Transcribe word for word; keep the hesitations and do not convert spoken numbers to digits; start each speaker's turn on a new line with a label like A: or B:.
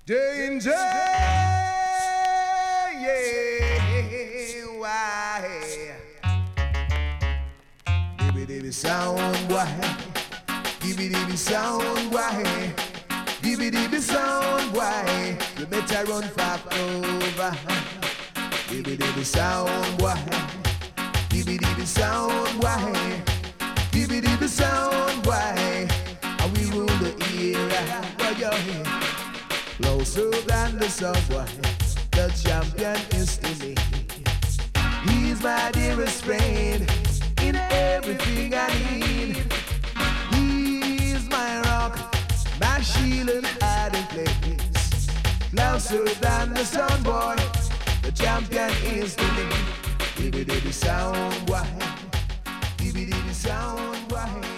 A: Danger, yeah, why? Give it the sound, why? Give it the sound, why? Give it the sound, why? You better run for cover. Give it the sound, why? Give it the sound, why? Give it the sound, why? And we rule the era, why you here? Closer than the sun, why? The champion is to me. He's my dearest friend in everything I need. He's my rock, my shield and hiding place. Closer than the sun, boy. The champion is to me. Give it the sound, why? Give it the sound, why?